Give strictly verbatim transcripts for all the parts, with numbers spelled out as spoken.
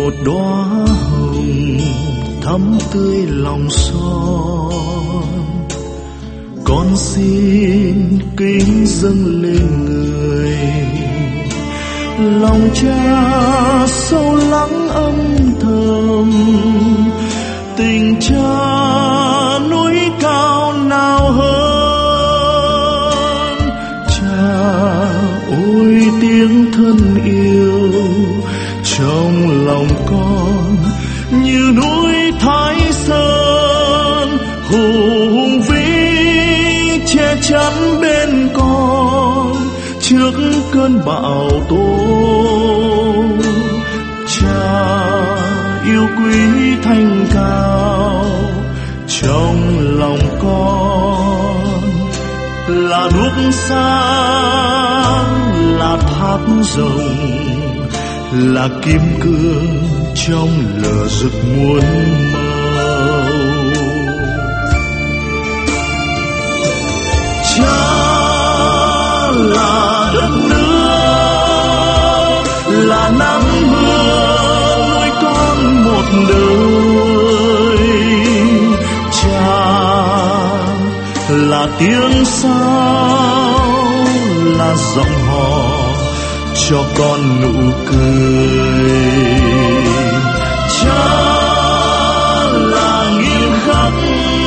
một đóa hồng thắm tươi lòng son, con xin kính dâng lên người. Lòng cha sâu lắng âm thầm, tình cha núi cao nào hơn. Cha ôi tiếng thân yêu trong lòng con như núi Thái Sơn, hùng vĩ che chắn bên con trước cơn bão tố. Cha yêu quý thanh cao trong lòng con, là đuốc sáng, là tháp rồng, là kim cương trong lửa rực muôn màu. Cha là đất nước, là nắng mưa nuôi con một đời. Cha là tiếng sao, là giọng hò cho con nụ cười. Cha là nghiêm khắc,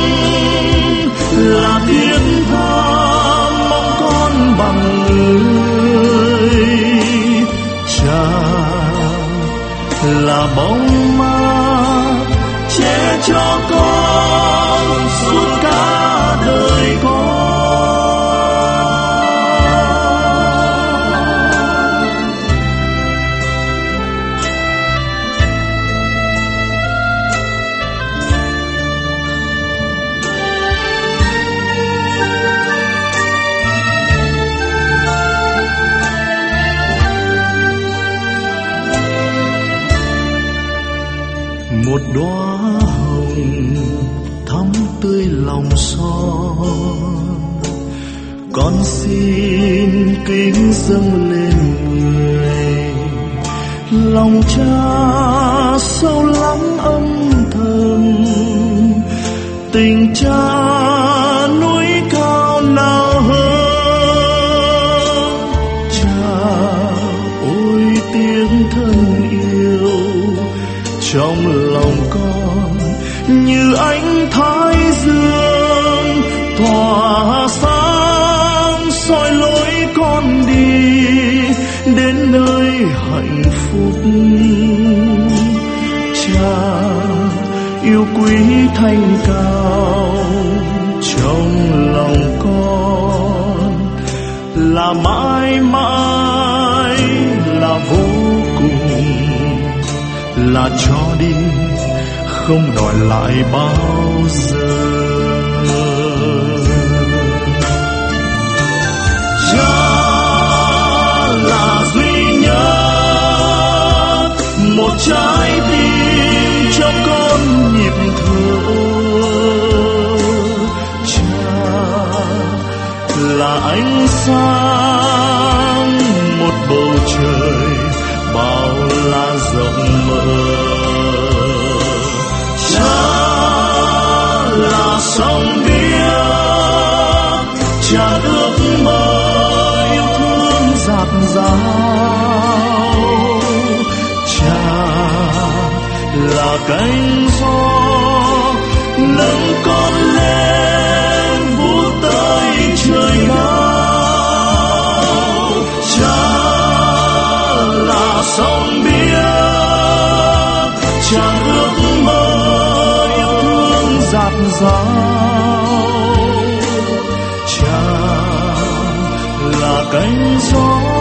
là thiết tha mong con bằng người. Cha là bóng mát che cho con suốt cả đời con. Một đóa hồng thắm tươi lòng son, con xin kính dâng lên người. Lòng cha sâu lắng âm thầm, tình cha núi cao nào hơn. Cha ôi tiếng thân yêu trong lòng con như ánh thái dương tỏa sáng, soi lối con đi đến nơi hạnh phúc. Cha yêu quý thanh cao trong lòng con, là mãi mãi, là vô cùng, là cho đi không đòi lại bao giờ. Cha là duy nhất, một trái tim cho con nhịp thở. Cha là ánh sáng, một bầu trời bao la rộng mở. Cha là sông biếc, cha ước mơ yêu thương dạt dào. Cha là cánh gió nâng con lên vút tới trời cao. Cha là sông biếc, cha ước mơ yêu thương dạt dào. Cha là cánh gió